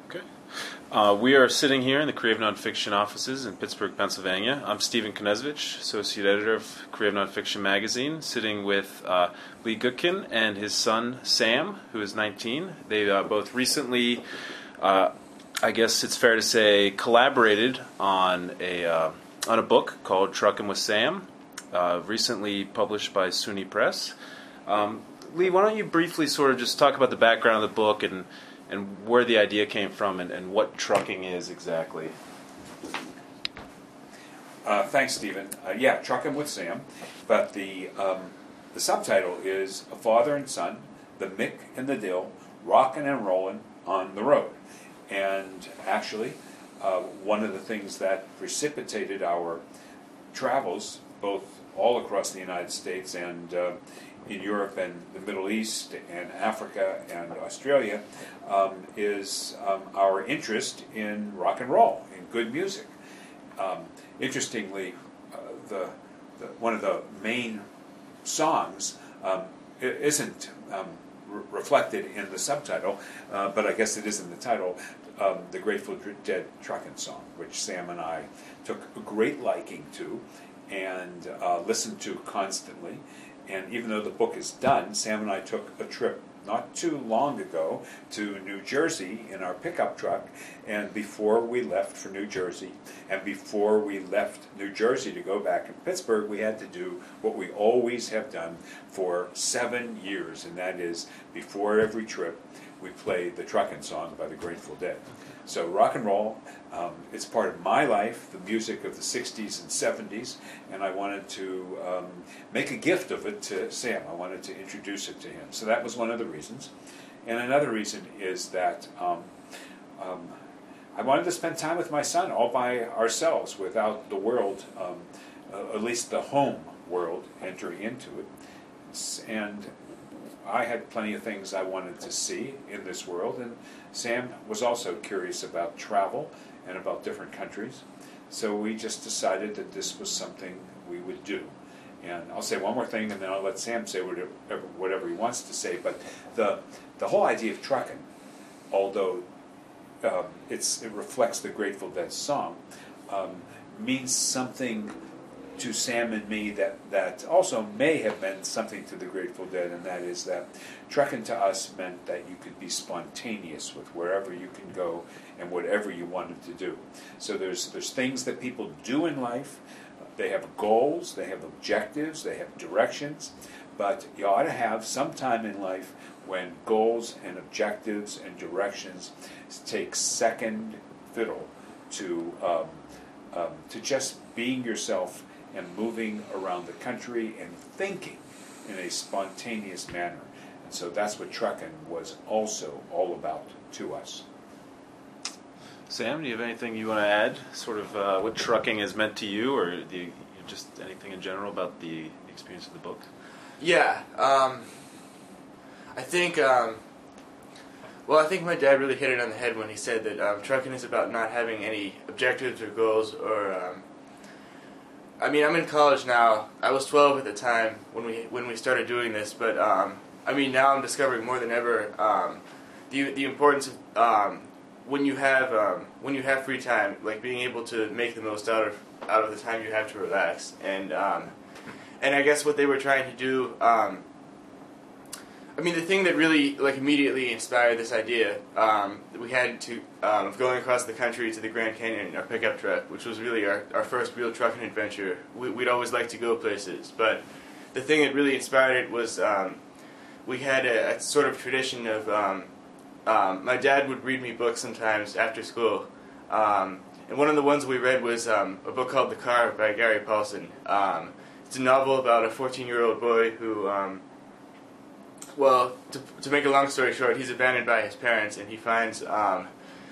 Okay. We are sitting here in the Creative Nonfiction offices in Pittsburgh, Pennsylvania. I'm Stephen Konezovich, Associate Editor of Creative Nonfiction magazine, sitting with Lee Gutkin and his son, Sam, who is 19. They both recently, I guess it's fair to say, collaborated on a book called Truckin' with Sam, recently published by SUNY Press. Lee, why don't you briefly sort of just talk about the background of the book and where the idea came from and what trucking is exactly. Thanks, Stephen. Truckin' with Sam, but the subtitle is A Father and Son, the Mick and the Dill, Rockin' and Rollin' on the Road. And actually, one of the things that precipitated our travels, both all across the United States and in Europe and the Middle East and Africa and Australia, is our interest in rock and roll, in good music. Interestingly, one of the main songs isn't reflected in the subtitle, but I guess it is in the title, the Grateful Dead Truckin' Song, which Sam and I took a great liking to and listened to constantly. And even though the book is done, Sam and I took a trip not too long ago to New Jersey in our pickup truck, and before we left for New Jersey, and before we left New Jersey to go back to Pittsburgh, we had to do what we always have done for 7 years, and that is, before every trip, we play the Truckin' Song by the Grateful Dead. So rock and roll, it's part of my life, the music of the 60s and 70s, and I wanted to make a gift of it to Sam. I wanted to introduce it to him. So that was one of the reasons. And another reason is that I wanted to spend time with my son all by ourselves without the world, at least the home world, entering into it. And I had plenty of things I wanted to see in this world, and Sam was also curious about travel and about different countries. So we just decided that this was something we would do. And I'll say one more thing, and then I'll let Sam say whatever he wants to say. But the whole idea of trucking, although it reflects the Grateful Dead song, means something to Sam and me that also may have meant something to the Grateful Dead, and that is that trucking to us meant that you could be spontaneous with wherever you can go and whatever you wanted to do. So there's things that people do in life. They have goals, they have objectives, they have directions, but you ought to have some time in life when goals and objectives and directions take second fiddle to just being yourself and moving around the country and thinking in a spontaneous manner. And so that's what trucking was also all about to us. Sam, do you have anything you want to add, sort of what trucking has meant to you, or just anything in general about the experience of the book? Yeah, I think my dad really hit it on the head when he said that trucking is about not having any objectives or goals or I'm in college now. I was 12 at the time when we started doing this, but now I'm discovering more than ever the importance of when you have free time, like being able to make the most out of the time you have to relax. And I guess what they were trying to do, the thing that really immediately inspired this idea that we had to of going across the country to the Grand Canyon in our pickup truck, which was really our first real trucking adventure. We'd always liked to go places, but the thing that really inspired it was we had a sort of tradition of my dad would read me books sometimes after school, and one of the ones we read was a book called The Car by Gary Paulson. It's a novel about a 14-year-old boy who to make a long story short, he's abandoned by his parents, and he finds a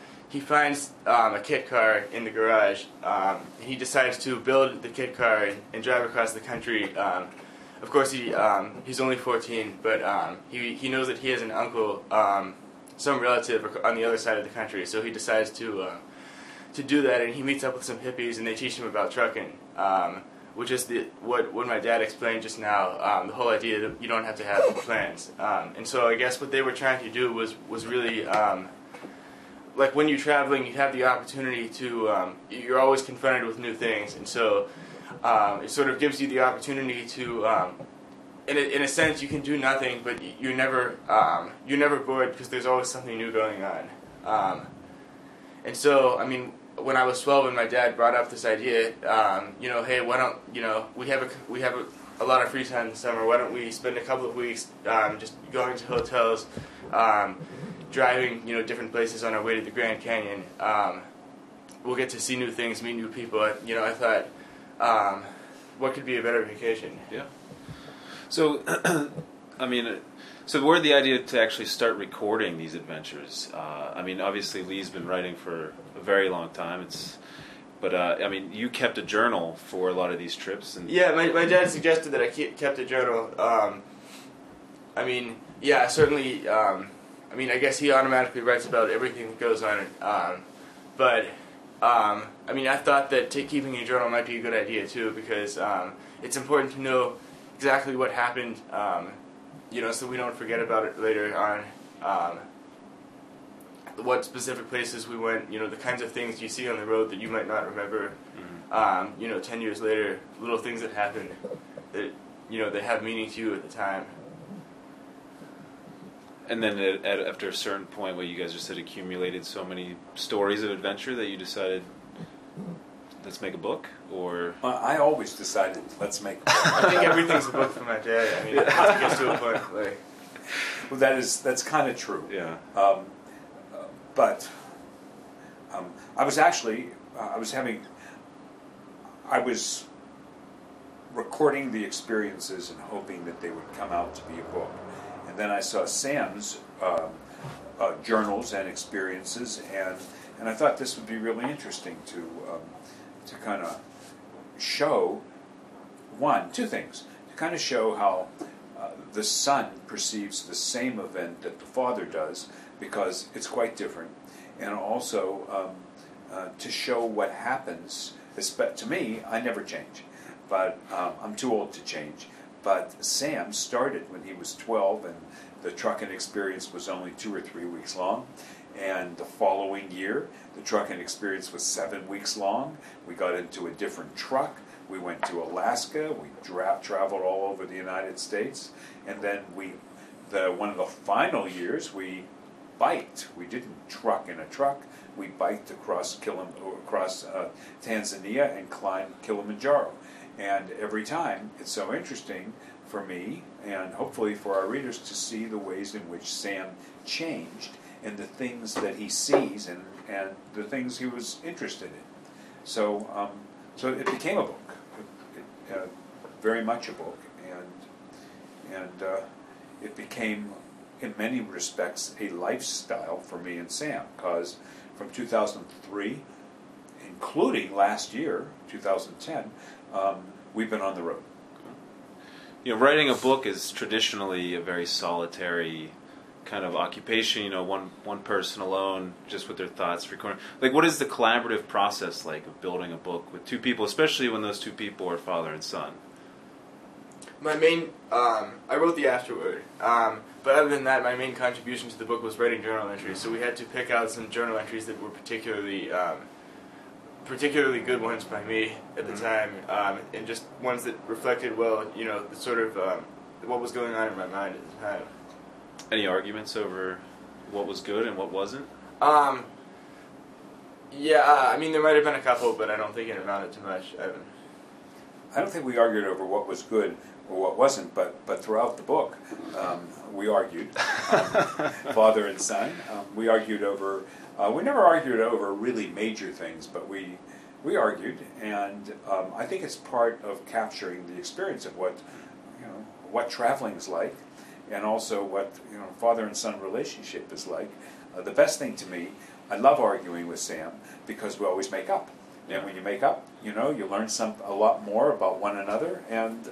kit car in the garage. He decides to build the kit car and drive across the country. Of course, he's only 14, but he knows that he has an uncle, some relative on the other side of the country. So he decides to do that, and he meets up with some hippies, and they teach him about trucking. Which is what my dad explained just now, the whole idea that you don't have to have plans. And so I guess what they were trying to do was really like when you're traveling, you have the opportunity to, you're always confronted with new things, and so it sort of gives you the opportunity to, in a sense, you can do nothing, but you're never bored because there's always something new going on. And so, I mean, when I was 12 and my dad brought up this idea, hey, why don't, we have a lot of free time in the summer, why don't we spend a couple of weeks just going to hotels, driving, different places on our way to the Grand Canyon. We'll get to see new things, meet new people. I thought, what could be a better vacation? Yeah. So, I mean, so where did the idea to actually start recording these adventures? I mean, obviously Lee's been writing for a very long time. But I mean, you kept a journal for a lot of these trips. And yeah, my dad suggested that I kept a journal. I mean, yeah, certainly. I mean, I guess he automatically writes about everything that goes on. But I mean, I thought that keeping a journal might be a good idea too, because it's important to know exactly what happened, so we don't forget about it later on. What specific places we went, the kinds of things you see on the road that you might not remember, 10 years later, little things that happened that, that have meaning to you at the time. And then after a certain point where you guys just had accumulated so many stories of adventure that you decided, let's make a book? Or I always decided, let's make a book. I think everything's a book for my dad. I mean, it gets to a point like... Well, that's kind of true. Yeah. But I was recording the experiences and hoping that they would come out to be a book. And then I saw Sam's journals and experiences, and I thought this would be really interesting to kind of show two things. To kind of show how the son perceives the same event that the father does, because it's quite different, and also to show what happens. To me, I never change, but I'm too old to change. But Sam started when he was 12, and the trucking experience was only 2 or 3 weeks long. And the following year, the trucking experience was 7 weeks long. We got into a different truck. We went to Alaska. We traveled all over the United States. And then one of the final years, we biked. We didn't truck in a truck. We biked across Tanzania and climbed Kilimanjaro. And every time, it's so interesting for me, and hopefully for our readers, to see the ways in which Sam changed and the things that he sees and the things he was interested in. So it became a book, very much a book, and it became, in many respects, a lifestyle for me and Sam, because from 2003, including last year, 2010, we've been on the road. Writing a book is traditionally a very solitary kind of occupation. One person alone, just with their thoughts, recording. Like, what is the collaborative process like of building a book with two people, especially when those two people are father and son? My main, I wrote the afterword, but other than that, my main contribution to the book was writing journal entries. So we had to pick out some journal entries that were particularly good ones by me at the time, and just ones that reflected well, the sort of what was going on in my mind at the time. Any arguments over what was good and what wasn't? Yeah, I mean, there might have been a couple, but I don't think it amounted to much. I don't think we argued over what was good or what wasn't, but throughout the book, we argued, father and son. We argued over. We never argued over really major things, but we argued, and I think it's part of capturing the experience of what traveling is like, and also what father and son relationship is like. The best thing to me, I love arguing with Sam because we always make up. And when you make up, you learn a lot more about one another, and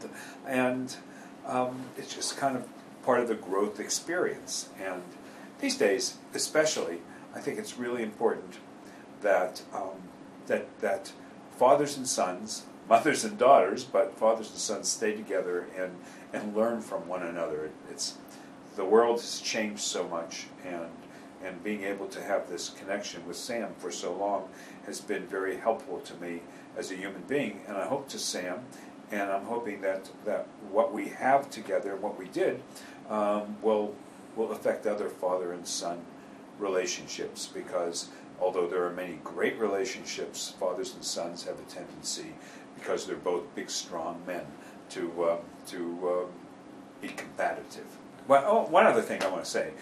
it's just kind of part of the growth experience. And these days, especially, I think it's really important that that fathers and sons, mothers and daughters, but fathers and sons stay together and learn from one another. The world has changed so much, And being able to have this connection with Sam for so long has been very helpful to me as a human being, and I hope to Sam, and I'm hoping that what we have together and what we did will affect other father and son relationships, because although there are many great relationships, fathers and sons have a tendency, because they're both big, strong men, to be combative. Well, one other thing I want to say.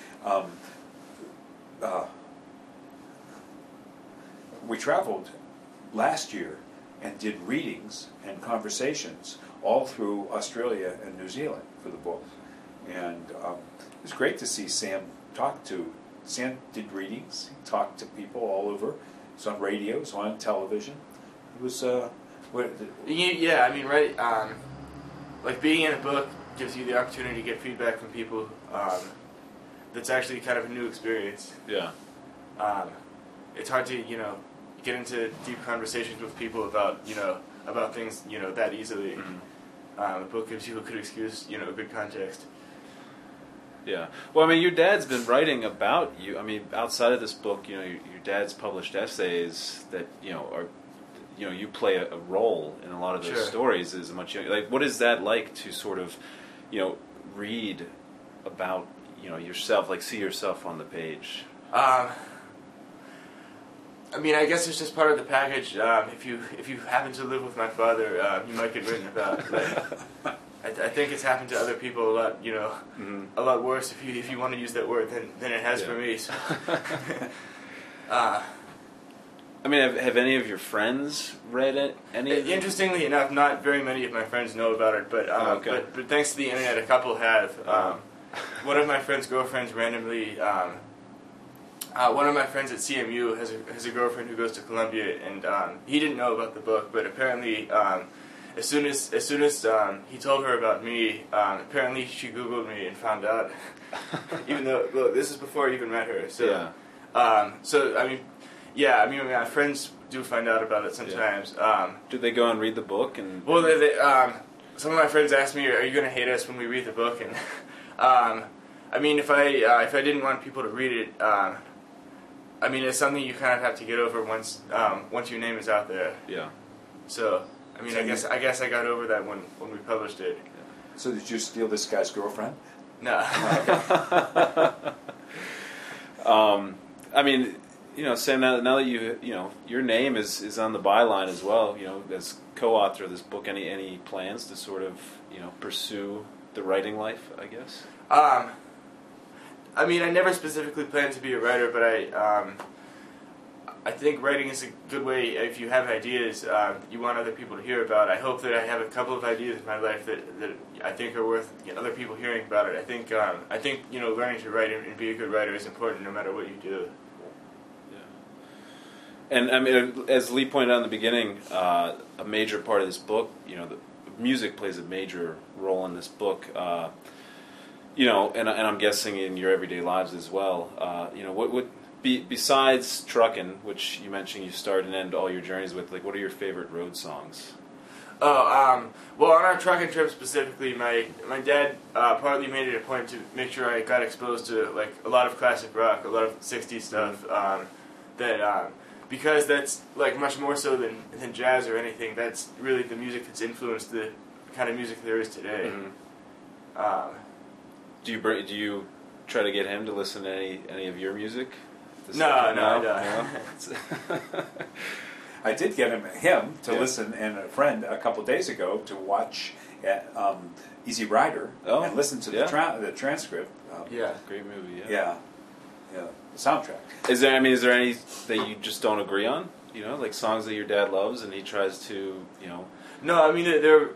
We traveled last year and did readings and conversations all through Australia and New Zealand for the book. And it was great to see Sam Sam did readings, he talked to people all over. It was on radio, it was on television. It was, yeah, I mean, right, like being in a book gives you the opportunity to get feedback from people that's actually kind of a new experience. Yeah. It's hard to, get into deep conversations with people about, about things, that easily. Mm-hmm. The book gives you a good excuse, a good context. Yeah. Well, I mean, your dad's been writing about you. I mean, outside of this book, your dad's published essays that, are, you play a role in a lot of those Sure. stories as a much younger. Like, what is that like to sort of, read about, yourself, like see yourself on the page? I mean, I guess it's just part of the package. If you happen to live with my father, you might get written about. Like, I think it's happened to other people a lot, Mm-hmm. a lot worse if you want to use that word than it has Yeah. for me. So. I mean, have any of your friends read it? Any? Of them? Interestingly enough, not very many of my friends know about it, but Okay. but thanks to the internet, a couple have. One of my friend's girlfriends randomly. One of my friends at CMU has a girlfriend who goes to Columbia, and he didn't know about the book, but apparently, as soon as he told her about me, apparently she Googled me and found out. Even though, look, this is before I even met her. So, Yeah. So I mean, my friends do find out about it sometimes. Yeah. Do they go and read the book? And Well, some of my friends ask me, "Are you going to hate us when we read the book?" And I mean, if I didn't want people to read it, I mean, it's something you kind of have to get over once your name is out there. Yeah. So, I mean, So I guess I got over that when we published it. so did you steal this guy's girlfriend? No. I mean, Sam, now that your name is on the byline as well, as co-author of this book, any plans to sort of, pursue the writing life, I guess? I mean, I never specifically planned to be a writer, but I think writing is a good way. If you have ideas you want other people to hear about, I hope that I have a couple of ideas in my life that I think are worth other people hearing about it. I think learning to write and be a good writer is important no matter what you do. Yeah. And I mean, as Lee pointed out in the beginning, a major part of this book, the music plays a major role in this book. And I'm guessing in your everyday lives as well. What would besides trucking, which you mentioned you start and end all your journeys with, like, what are your favorite road songs? Well, on our trucking trip specifically, my dad partly made it a point to make sure I got exposed to like a lot of classic rock, a lot of '60s stuff. Because that's like much more so than jazz or anything. That's really the music that's influenced the kind of music there is today. Mm-hmm. Do you try to get him to listen to any of your music? No, I don't. I did get him to listen, and a friend a couple of days ago to watch Easy Rider and listen to the transcript. Great movie. Yeah, the soundtrack. Is there any that you just don't agree on? Like songs that your dad loves and he tries to, No, I mean they're.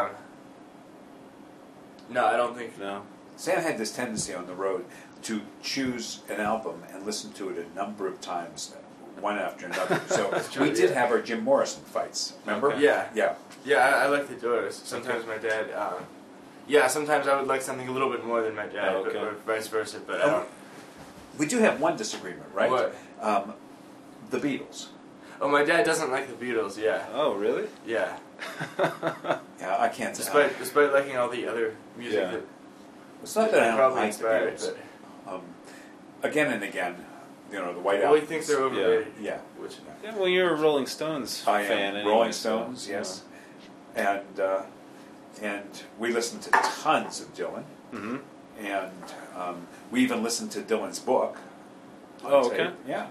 No, I don't think. No. Sam had this tendency on the road to choose an album and listen to it a number of times, one after another. So we did have our Jim Morrison fights, remember? Okay. Yeah. Yeah, I like the Doors. Sometimes my dad... sometimes I would like something a little bit more than my dad, or vice versa, but I don't... We do have one disagreement, right? What? The Beatles. Oh, my dad doesn't like the Beatles, yeah. Oh, really? Yeah. Yeah, I can't... Despite liking all the other music that... It's not that I don't probably like the inspired, Beatles. Again and again, the White Well, Album. he thinks they're overrated. Yeah. Which, Yeah, well, you're a Rolling Stones I fan. am. Anyway, Rolling so, Stones, yes. And we listened to tons of Dylan. Mm-hmm. And we even listened to Dylan's book. on Oh, tape. okay. Yeah.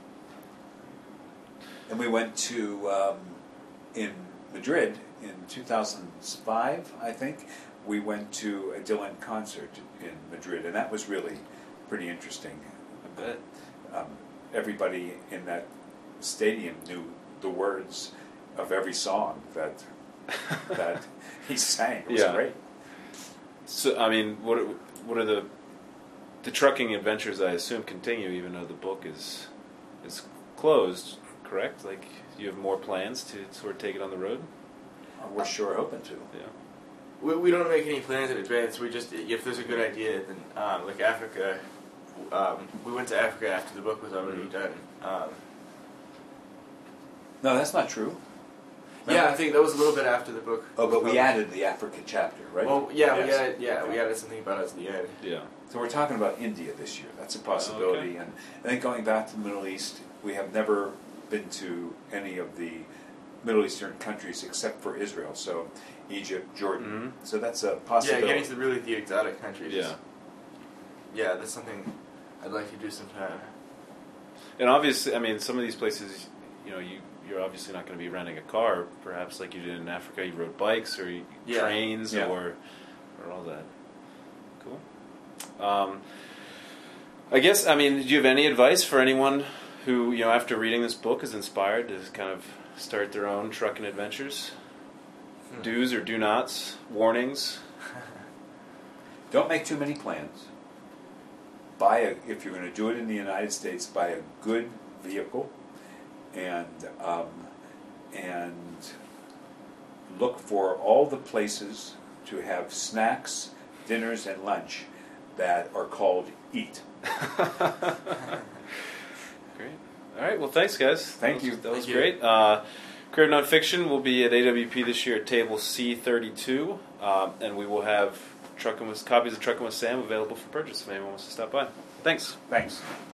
And we went to, in Madrid in 2005, I think, we went to a Dylan concert in Madrid, and that was really pretty interesting. I bet. Everybody in that stadium knew the words of every song that he sang. It was Yeah. great. So, I mean, what are the trucking adventures? I assume continue, even though the book is closed. Correct? Like you have more plans to sort of take it on the road. We're sure hoping to. Yeah. we don't make any plans in advance. We just, if there's a good idea, then like Africa. We went to Africa after the book was already done. No, that's not true. Yeah, I think that was a little bit after the book. Oh, but was we published. added the Africa chapter, right? Well, yeah, Yes. we added something about us at the end. Yeah. So we're talking about India this year. That's a possibility. Okay. And I think going back to the Middle East, we have never been to any of the Middle Eastern countries except for Israel. So Egypt, Jordan. Mhm. So that's a Yeah, possibility. getting to the exotic countries. Yeah. Yeah, that's something I'd like to do sometime. And obviously, I mean, some of these places, you're obviously not going to be renting a car, perhaps like you did in Africa. You rode bikes or Yeah. trains Yeah. or all that. Cool. I guess, I mean, do you have any advice for anyone who, after reading this book is inspired to kind of start their own trucking adventures? Do's or do nots? Warnings? Don't make too many plans. If you're going to do it in the United States, buy a good vehicle, and look for all the places to have snacks, dinners, and lunch that are called Eat. Great. All right. Well, thanks, guys. Thank you. That was Thank you. great. Creative Nonfiction will be at AWP this year at table C32, and we will have copies of Truckin' with Sam available for purchase if anyone wants to stop by. Thanks. Thanks.